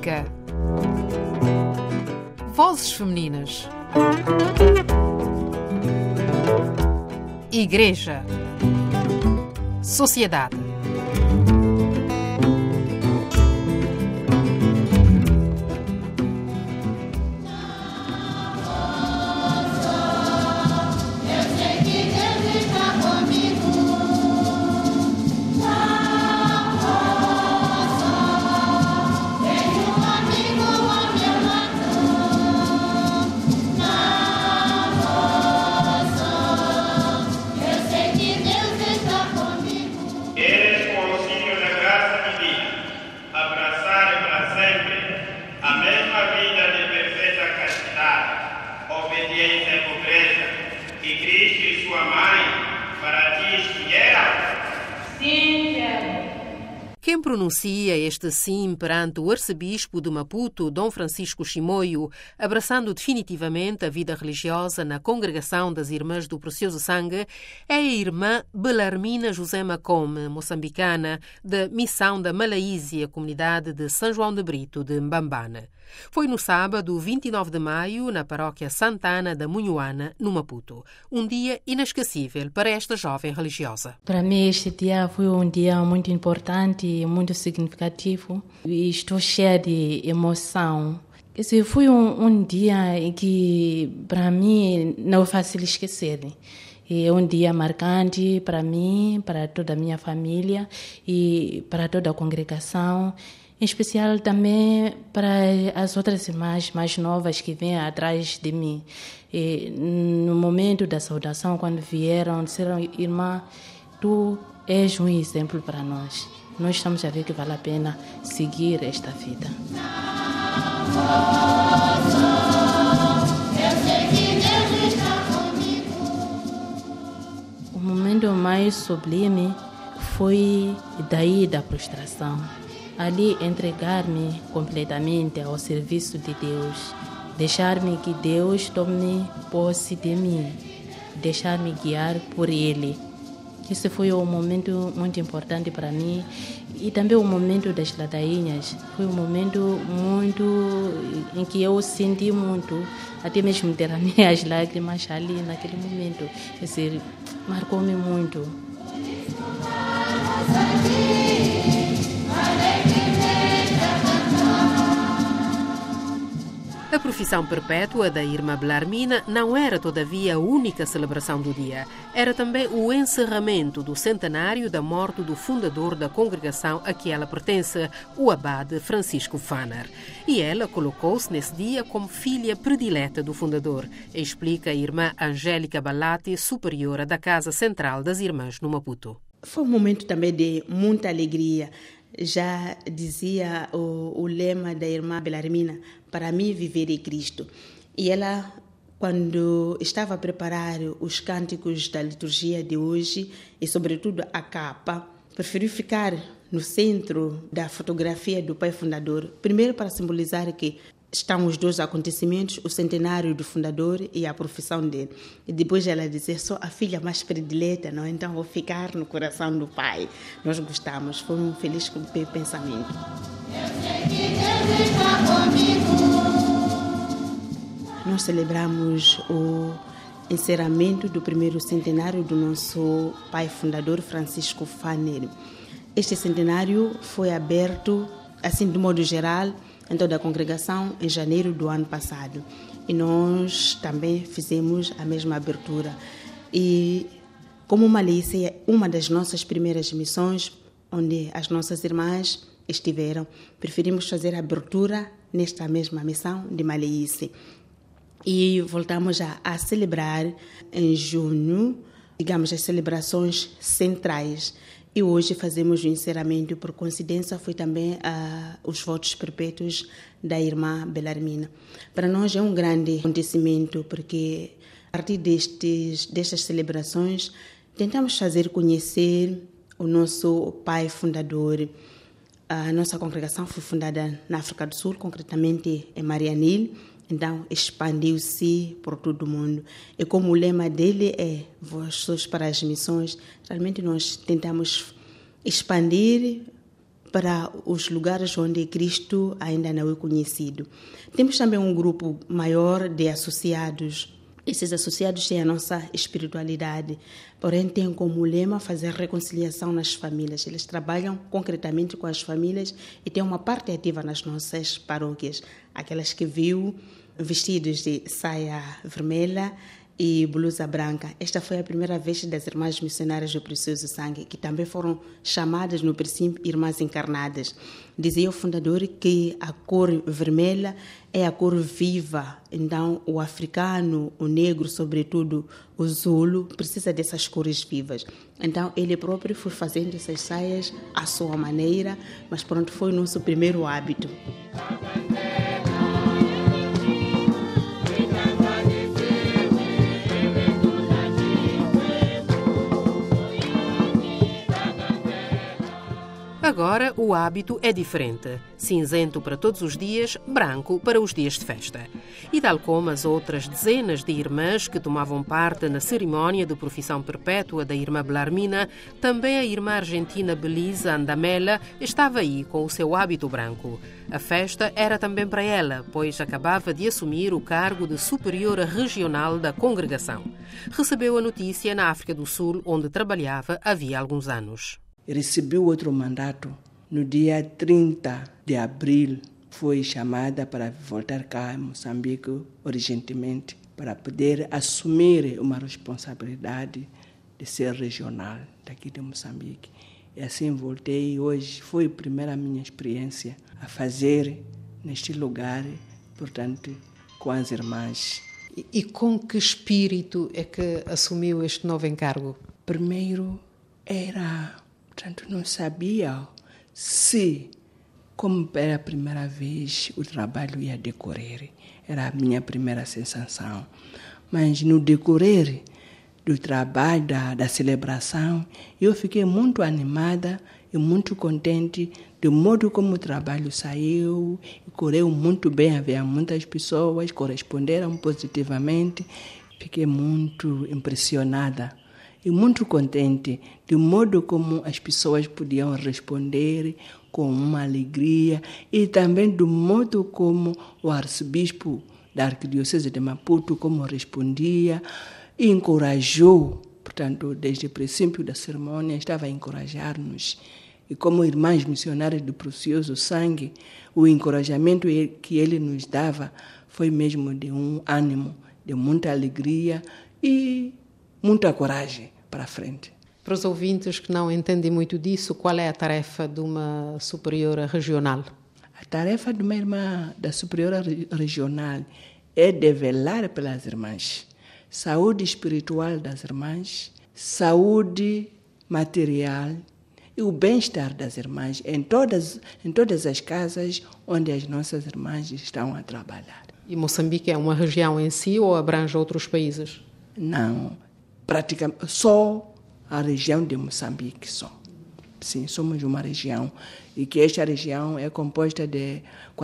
Música. Vozes femininas. Igreja. Sociedade. Quem pronuncia este sim perante o arcebispo de Maputo, Dom Francisco Chimoio, abraçando definitivamente a vida religiosa na Congregação das Irmãs do Precioso Sangue, é a irmã Belarmina José Macome, moçambicana, da Missão da Malaísia, comunidade de São João de Brito, de Mbambane. Foi no sábado, 29 de maio, na paróquia Santana da Munhuana, no Maputo. Um dia inesquecível para esta jovem religiosa. Para mim, este dia foi um dia muito importante e muito significativo. E estou cheia de emoção. Esse foi um dia em que, para mim, não é fácil esquecer. É um dia marcante para mim, para toda a minha família e para toda a congregação. Em especial também para as outras irmãs mais novas que vêm atrás de mim. E no momento da saudação, quando vieram, disseram: irmã, tu és um exemplo para nós. Nós estamos a ver que vale a pena seguir esta vida. O momento mais sublime foi daí da prostração. Ali entregar-me completamente ao serviço de Deus, deixar-me que Deus tome posse de mim, deixar-me guiar por Ele. Esse foi um momento muito importante para mim e também o momento das ladainhas. Foi um momento muito em que eu senti muito, até mesmo ter as minhas lágrimas ali naquele momento. Quer dizer, marcou-me muito. A profissão perpétua da irmã Belarmina não era, todavia, a única celebração do dia. Era também o encerramento do centenário da morte do fundador da congregação a que ela pertence, o abade Francisco Faner. E ela colocou-se nesse dia como filha predileta do fundador, explica a irmã Angélica Balati, superiora da Casa Central das Irmãs no Maputo. Foi um momento também de muita alegria. Já dizia o lema da irmã Belarmina: para mim viver é Cristo. E ela, quando estava a preparar os cânticos da liturgia de hoje, e sobretudo a capa, preferiu ficar no centro da fotografia do pai fundador, primeiro para simbolizar que estão os dois acontecimentos, o centenário do fundador e a profissão dele. E depois ela dizer: sou a filha mais predileta, não? Então vou ficar no coração do pai. Nós gostamos, foi um feliz pensamento. Eu sei que Deus está comigo. Nós celebramos o encerramento do primeiro centenário do nosso pai fundador, Francisco Faner. Este centenário foi aberto, assim, de modo geral, em toda a congregação, em janeiro do ano passado. E nós também fizemos a mesma abertura. E como Malícia é uma das nossas primeiras missões, onde as nossas irmãs estiveram, preferimos fazer a abertura nesta mesma missão de Malícia. E voltamos a celebrar em junho, digamos, as celebrações centrais. E hoje fazemos o encerramento, por coincidência, foi também os votos perpétuos da irmã Belarmina. Para nós é um grande acontecimento, porque a partir destas celebrações tentamos fazer conhecer o nosso pai fundador. A nossa congregação foi fundada na África do Sul, concretamente em Marianil, então expandiu-se por todo o mundo. E como o lema dele é Vós sois para as missões, realmente nós tentamos expandir para os lugares onde Cristo ainda não é conhecido. Temos também um grupo maior de associados. Esses associados têm a nossa espiritualidade, porém têm como lema fazer reconciliação nas famílias. Eles trabalham concretamente com as famílias e têm uma parte ativa nas nossas paróquias. Aquelas que viu vestidos de saia vermelha e blusa branca. Esta foi a primeira vez das Irmãs Missionárias do Precioso Sangue, que também foram chamadas no princípio Irmãs Encarnadas. Dizia o fundador que a cor vermelha é a cor viva, então o africano, o negro, sobretudo o Zulu, precisa dessas cores vivas. Então ele próprio foi fazendo essas saias à sua maneira, mas pronto, foi o nosso primeiro hábito. Agora o hábito é diferente. Cinzento para todos os dias, branco para os dias de festa. E tal como as outras dezenas de irmãs que tomavam parte na cerimónia de profissão perpétua da irmã Belarmina, também a irmã argentina Belisa Andamela estava aí com o seu hábito branco. A festa era também para ela, pois acabava de assumir o cargo de superiora regional da congregação. Recebeu a notícia na África do Sul, onde trabalhava havia alguns anos. Recebi outro mandato no dia 30 de abril. Fui chamada para voltar cá em Moçambique urgentemente para poder assumir uma responsabilidade de ser regional daqui de Moçambique. E assim voltei e hoje foi a primeira minha experiência a fazer neste lugar, portanto, com as irmãs. E com que espírito é que assumiu este novo encargo? Primeiro portanto, não sabia se, como era a primeira vez, o trabalho ia decorrer. Era a minha primeira sensação. Mas no decorrer do trabalho, da celebração, eu fiquei muito animada e muito contente do modo como o trabalho saiu. Correu muito bem, havia muitas pessoas, corresponderam positivamente. Fiquei muito impressionada e muito contente do modo como as pessoas podiam responder com uma alegria e também do modo como o arcebispo da Arquidiocese de Maputo como respondia e encorajou. Portanto, desde o princípio da cerimônia estava a encorajar-nos. E como irmãs missionárias do Precioso Sangue, o encorajamento que ele nos dava foi mesmo de um ânimo, de muita alegria e muita coragem para a frente. Para os ouvintes que não entendem muito disso, qual é a tarefa de uma superiora regional? A tarefa de uma irmã da superiora regional é de velar pelas irmãs. Saúde espiritual das irmãs, saúde material e o bem-estar das irmãs em todas as casas onde as nossas irmãs estão a trabalhar. E Moçambique é uma região em si ou abrange outros países? Não, praticamente só a região de Moçambique só. Sim, somos uma região e que esta região é composta de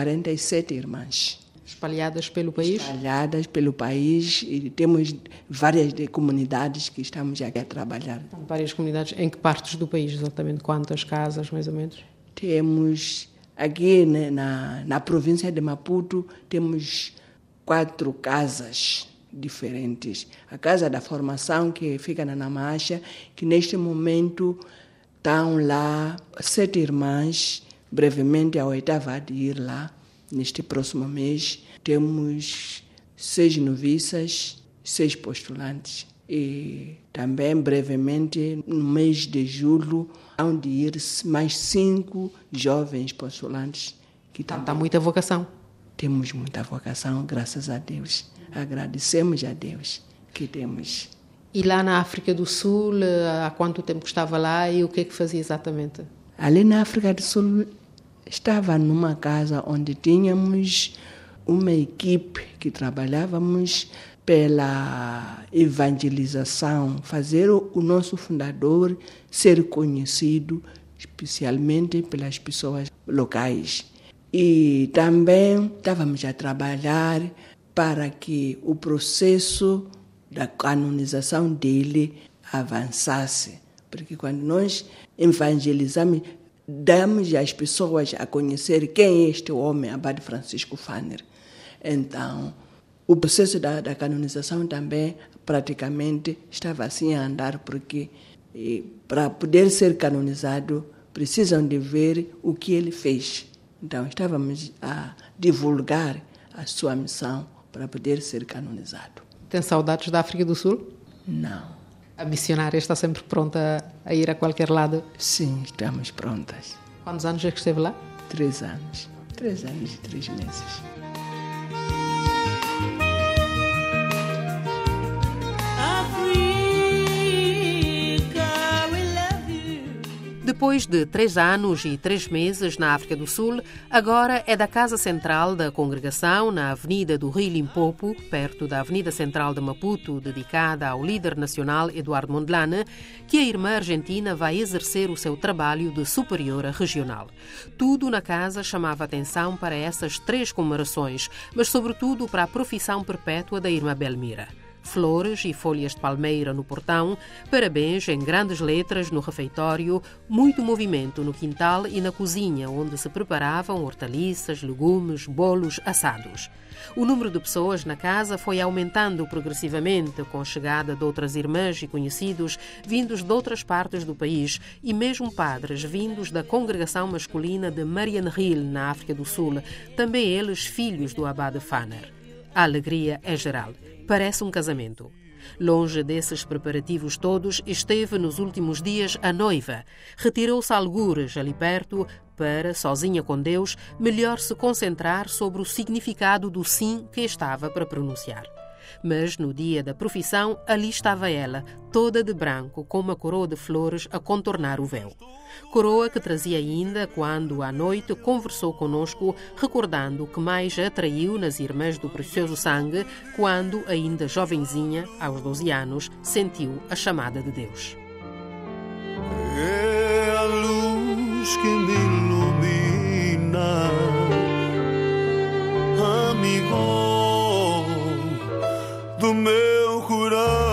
47 irmãs. Espalhadas pelo país? Espalhadas pelo país e temos várias comunidades que estamos aqui a trabalhar. Várias comunidades. Em que partes do país exatamente? Quantas casas, mais ou menos? Temos aqui na província de Maputo, temos 4 casas diferentes. A Casa da Formação, que fica na Namacha, que neste momento estão lá 7 irmãs, brevemente a 8ª há de ir lá, neste próximo mês. Temos 6 noviças, 6 postulantes. E também, brevemente, no mês de julho, hão de ir mais 5 jovens postulantes. Há muita vocação. Temos muita vocação, graças a Deus. Agradecemos a Deus que temos. E lá na África do Sul, há quanto tempo que estava lá e o que é que fazia exatamente? Ali na África do Sul, estava numa casa onde tínhamos uma equipe que trabalhávamos pela evangelização, fazer o nosso fundador ser conhecido, especialmente pelas pessoas locais. E também estávamos a trabalhar para que o processo da canonização dele avançasse. Porque quando nós evangelizamos, damos às pessoas a conhecer quem é este homem, Abade Francisco Pfanner. Então, o processo da canonização também praticamente estava assim a andar, porque para poder ser canonizado precisam de ver o que ele fez. Então, estávamos a divulgar a sua missão para poder ser canonizado. Tem saudades da África do Sul? Não. A missionária está sempre pronta a ir a qualquer lado? Sim, estamos prontas. Quantos anos é que esteve lá? 3 anos. 3 anos e 3 meses. Depois de 3 anos e 3 meses na África do Sul, agora é da Casa Central da Congregação, na Avenida do Rio Limpopo, perto da Avenida Central de Maputo, dedicada ao líder nacional Eduardo Mondlane, que a irmã argentina vai exercer o seu trabalho de superiora regional. Tudo na casa chamava atenção para essas 3 comemorações, mas sobretudo para a profissão perpétua da irmã Belmira. Flores e folhas de palmeira no portão, parabéns em grandes letras no refeitório, muito movimento no quintal e na cozinha, onde se preparavam hortaliças, legumes, bolos assados. O número de pessoas na casa foi aumentando progressivamente com a chegada de outras irmãs e conhecidos vindos de outras partes do país e mesmo padres vindos da congregação masculina de Mariannhill, na África do Sul, também eles filhos do abade Pfanner. A alegria é geral. Parece um casamento. Longe desses preparativos todos, esteve nos últimos dias a noiva. Retirou-se a algures ali perto para, sozinha com Deus, melhor se concentrar sobre o significado do sim que estava para pronunciar. Mas no dia da profissão, ali estava ela, toda de branco, com uma coroa de flores a contornar o véu. Coroa que trazia ainda quando, à noite, conversou conosco, recordando o que mais a atraiu nas Irmãs do Precioso Sangue, quando, ainda jovenzinha, aos 12 anos, sentiu a chamada de Deus. É a luz que me ilumina, amigo do meu coração.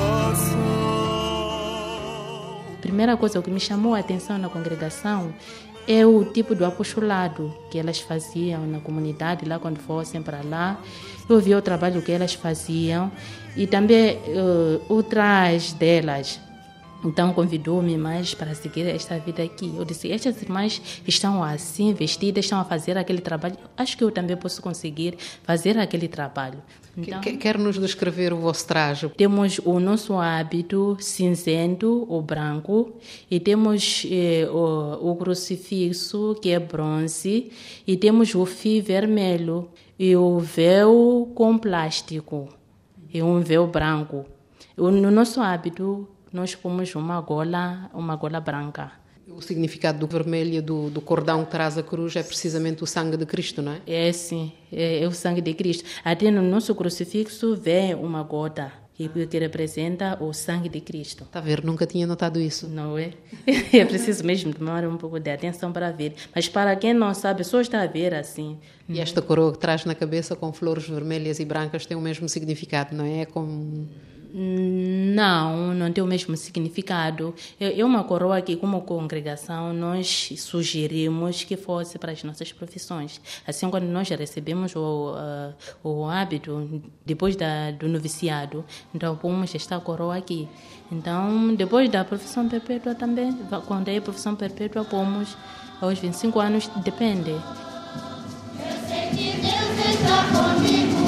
A primeira coisa que me chamou a atenção na congregação é o tipo do apostolado que elas faziam na comunidade, lá quando fossem para lá. Eu vi o trabalho que elas faziam e também o traje delas. Então convidou-me mais para seguir esta vida aqui. Eu disse, estas irmãs estão assim vestidas, estão a fazer aquele trabalho. Acho que eu também posso conseguir fazer aquele trabalho. Então, Quer-nos descrever o vosso traje? temos o nosso hábito cinzento ou branco e temos o crucifixo, que é bronze, e temos o fio vermelho e o véu com plástico e um véu branco. No nosso hábito, nós pomos uma gola branca. O significado do vermelho do cordão que traz a cruz é precisamente o sangue de Cristo, não é? É sim, é o sangue de Cristo. Até no nosso crucifixo vem uma gota que representa o sangue de Cristo. Está a ver, nunca tinha notado isso. Não é? É preciso mesmo tomar um pouco de atenção para ver. Mas para quem não sabe, só está a ver assim. E esta coroa que traz na cabeça com flores vermelhas e brancas tem o mesmo significado, não é? É como... Não tem o mesmo significado. É uma coroa que, como congregação, nós sugerimos que fosse para as nossas profissões. Assim, quando nós recebemos o hábito, depois do noviciado, então pomos esta coroa aqui. Então, depois da profissão perpétua também, quando é a profissão perpétua, pomos aos 25 anos, depende. Eu sei que Deus está comigo.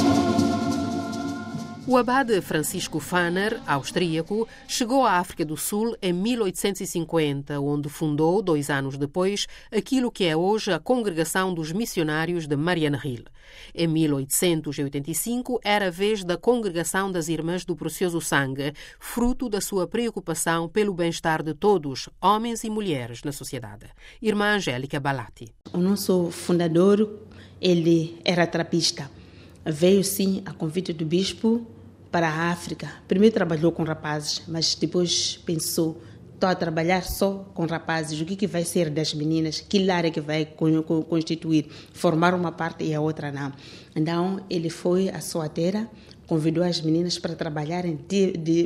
O abade Francisco Pfanner, austríaco, chegou à África do Sul em 1850, onde fundou, 2 anos depois, aquilo que é hoje a Congregação dos Missionários de Mariannhill. Em 1885, era a vez da Congregação das Irmãs do Precioso Sangue, fruto da sua preocupação pelo bem-estar de todos, homens e mulheres, na sociedade. Irmã Angélica Balatti. O nosso fundador, ele era trapista. Veio, sim, a convite do bispo para a África. Primeiro trabalhou com rapazes, mas depois pensou, estou a trabalhar só com rapazes, o que vai ser das meninas? Que lar é que vai constituir? Formar uma parte e a outra não. Então, ele foi à sua terra, convidou as meninas para trabalharem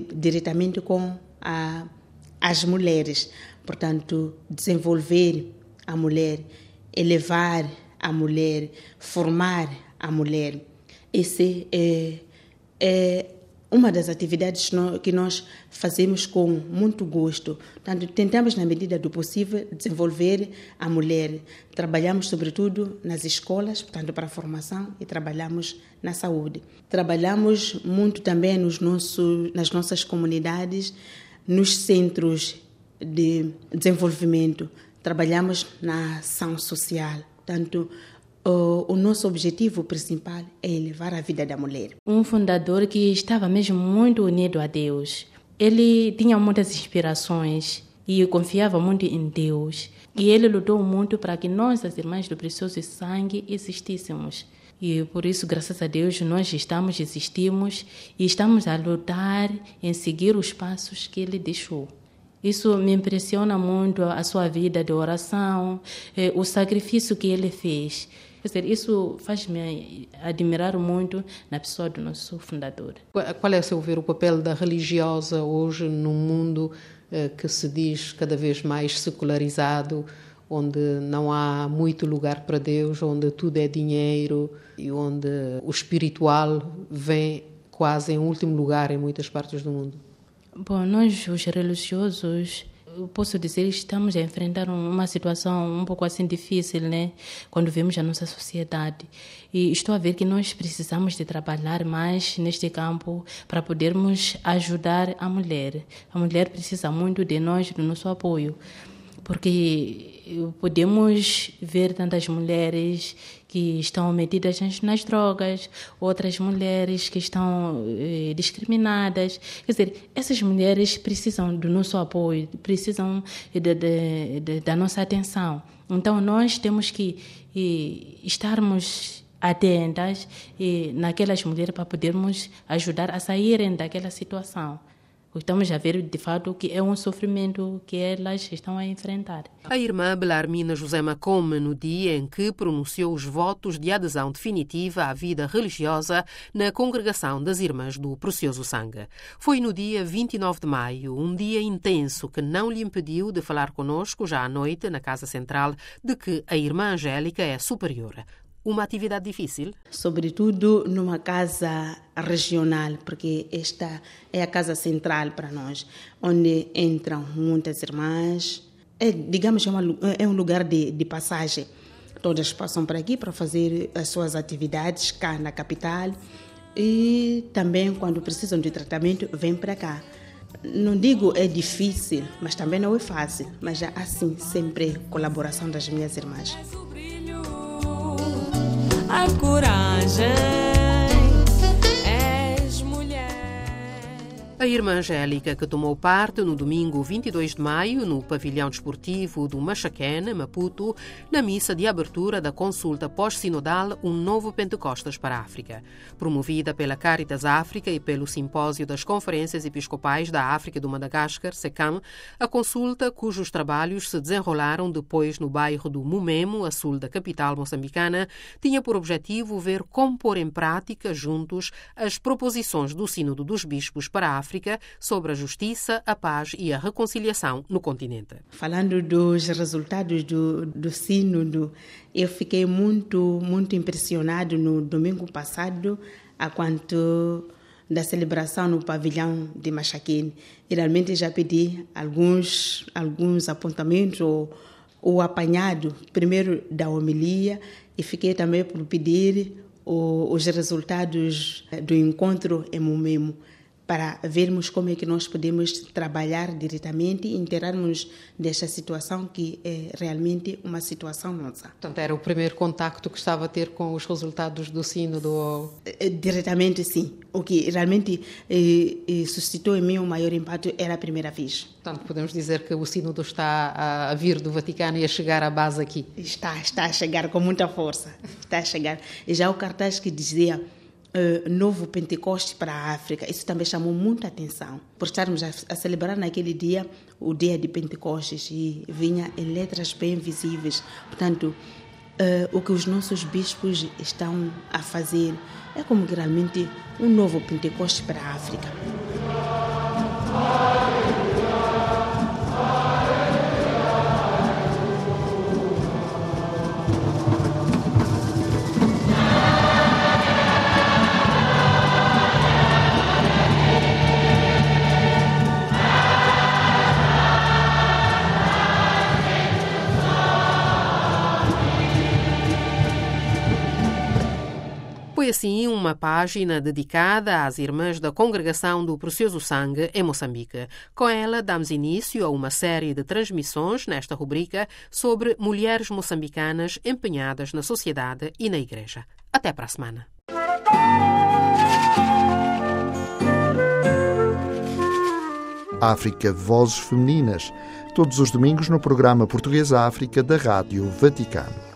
diretamente com as mulheres. Portanto, desenvolver a mulher, elevar a mulher, formar a mulher. Essa é uma das atividades que nós fazemos com muito gosto. Portanto, tentamos, na medida do possível, desenvolver a mulher. Trabalhamos, sobretudo, nas escolas, portanto, para a formação, e trabalhamos na saúde. Trabalhamos muito também nas nossas comunidades, nos centros de desenvolvimento. Trabalhamos na ação social. Portanto, o nosso objetivo principal é elevar a vida da mulher. Um fundador que estava mesmo muito unido a Deus. Ele tinha muitas inspirações e confiava muito em Deus. E ele lutou muito para que nós, as irmãs do Precioso Sangue, existíssemos. E por isso, graças a Deus, nós existimos e estamos a lutar em seguir os passos que ele deixou. Isso me impressiona muito, a sua vida de oração, o sacrifício que ele fez. Quer dizer, isso faz-me admirar muito na pessoa do nosso fundador. Qual é, a seu ver, o papel da religiosa hoje num mundo que se diz cada vez mais secularizado, onde não há muito lugar para Deus, onde tudo é dinheiro e onde o espiritual vem quase em último lugar em muitas partes do mundo? Bom, nós, os religiosos, eu posso dizer que estamos a enfrentar uma situação um pouco assim difícil, né? Quando vemos a nossa sociedade. E estou a ver que nós precisamos de trabalhar mais neste campo para podermos ajudar a mulher. A mulher precisa muito de nós, do nosso apoio. Porque podemos ver tantas mulheres que estão metidas nas drogas, outras mulheres que estão discriminadas. Quer dizer, essas mulheres precisam do nosso apoio, precisam da nossa atenção. Então, nós temos que estarmos atentas naquelas mulheres para podermos ajudar a saírem daquela situação. Estamos a ver, de fato, que é um sofrimento que elas estão a enfrentar. A irmã Belarmina José Macome, no dia em que pronunciou os votos de adesão definitiva à vida religiosa na Congregação das Irmãs do Precioso Sangue. Foi no dia 29 de maio, um dia intenso que não lhe impediu de falar conosco já à noite, na Casa Central, de que a irmã Angélica é superiora. Uma atividade difícil? Sobretudo numa casa regional, porque esta é a casa central para nós, onde entram muitas irmãs. Digamos, é um lugar de passagem. Todas passam por aqui para fazer as suas atividades cá na capital e também, quando precisam de tratamento, vêm para cá. Não digo é difícil, mas também não é fácil. Mas há, assim, sempre colaboração das minhas irmãs. A coragem, és mulher. A irmã Angélica, que tomou parte no domingo 22 de maio no pavilhão desportivo do Machaquene, Maputo, na missa de abertura da consulta pós-sinodal Um Novo Pentecostes para a África. Promovida pela Caritas África e pelo Simpósio das Conferências Episcopais da África e do Madagascar, SECAM, a consulta, cujos trabalhos se desenrolaram depois no bairro do Mumemo, a sul da capital moçambicana, tinha por objetivo ver como pôr em prática juntos as proposições do Sínodo dos Bispos para a África sobre a justiça, a paz e a reconciliação no continente. Falando dos resultados do sínodo, eu fiquei muito impressionado no domingo passado, a quanto da celebração no pavilhão de Machaquene. Realmente já pedi alguns apontamentos ou apanhado, primeiro da homilia, e fiquei também por pedir os resultados do encontro em Mumemo, para vermos como é que nós podemos trabalhar diretamente e inteirarmos desta situação que é realmente uma situação nossa. Portanto, era o primeiro contacto que estava a ter com os resultados do sínodo? Diretamente, sim. O que realmente suscitou em mim o maior impacto era a primeira vez. Portanto, podemos dizer que o sínodo está a vir do Vaticano e a chegar à base aqui? Está a chegar com muita força. Está a chegar. E já o cartaz que dizia Novo Pentecostes para a África, isso também chamou muita atenção, por estarmos a celebrar naquele dia o dia de Pentecostes, e vinha em letras bem visíveis. Portanto, o que os nossos bispos estão a fazer é como realmente um novo Pentecostes para a África. assim uma página dedicada às irmãs da Congregação do Precioso Sangue em Moçambique. Com ela, damos início a uma série de transmissões nesta rubrica sobre mulheres moçambicanas empenhadas na sociedade e na Igreja. Até para a semana. África Vozes Femininas, todos os domingos no programa Português África da Rádio Vaticano.